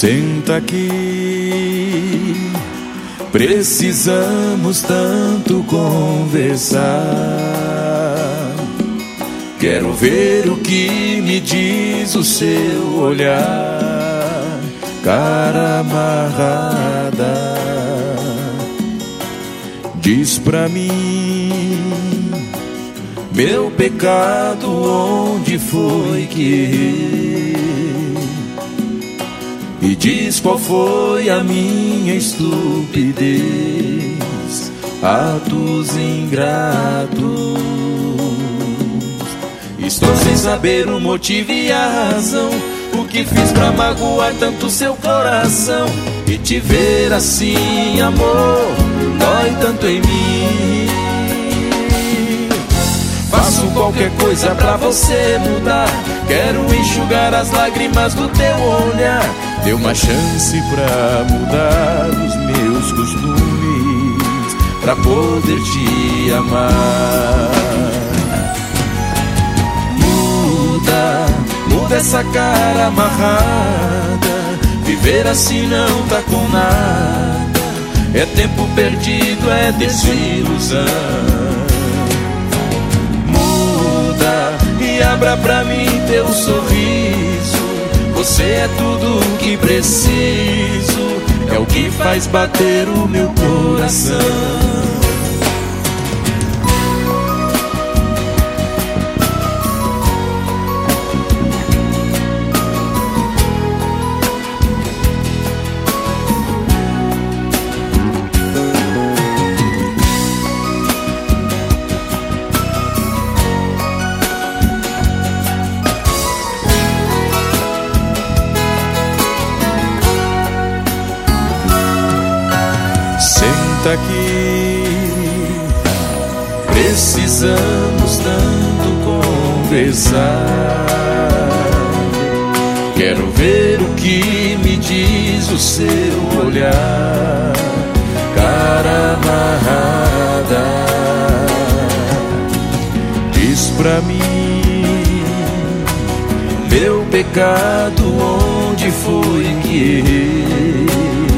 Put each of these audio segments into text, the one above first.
Senta aqui, precisamos tanto conversar. Quero ver o que me diz o seu olhar, cara amarrada. Diz pra mim, meu pecado, onde foi que errei? E diz qual foi a minha estupidez, atos ingratos. Estou sem saber o motivo e a razão, o que fiz pra magoar tanto seu coração. E te ver assim, amor, dói tanto em mim. Faço qualquer coisa pra você mudar, quero enxugar as lágrimas do teu olhar. Dê uma chance pra mudar os meus costumes, pra poder te amar. Muda essa cara amarrada, viver assim não tá com nada. É tempo perdido, é desilusão. Muda e abra pra mim teu sorriso, você é tudo o que preciso, é o que faz bater o meu coração. Senta aqui, precisamos tanto conversar. Quero ver o que me diz o seu olhar, cara amarrada. Diz pra mim, meu pecado, onde foi que errei?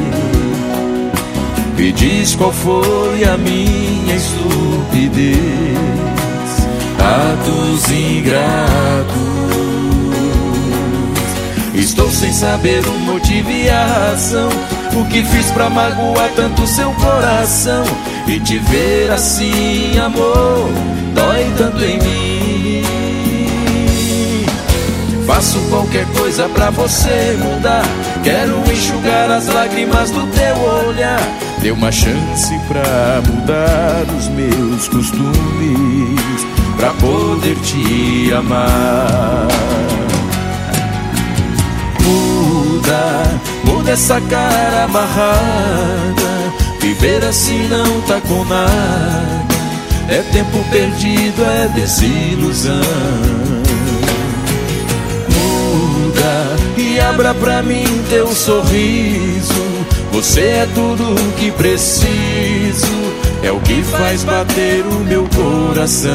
Me diz qual foi a minha estupidez, atos ingratos. Estou sem saber o motivo e a razão, o que fiz pra magoar tanto seu coração. E te ver assim, amor, dói tanto em mim. Faço qualquer coisa pra você mudar, quero enxugar as lágrimas do teu olhar. Dê uma chance pra mudar os meus costumes, pra poder te amar. Muda essa cara amarrada, viver assim não tá com nada. É tempo perdido, é desilusão. E abra pra mim teu sorriso, você é tudo o que preciso, é o que faz bater o meu coração.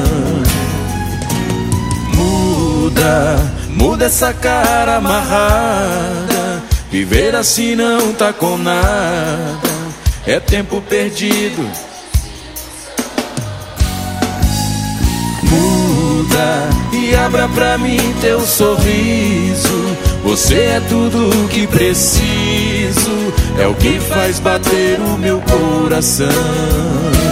Muda essa cara amarrada, viver assim não tá com nada. É tempo perdido. E abra pra mim teu sorriso, você é tudo o que preciso, é o que faz bater o meu coração.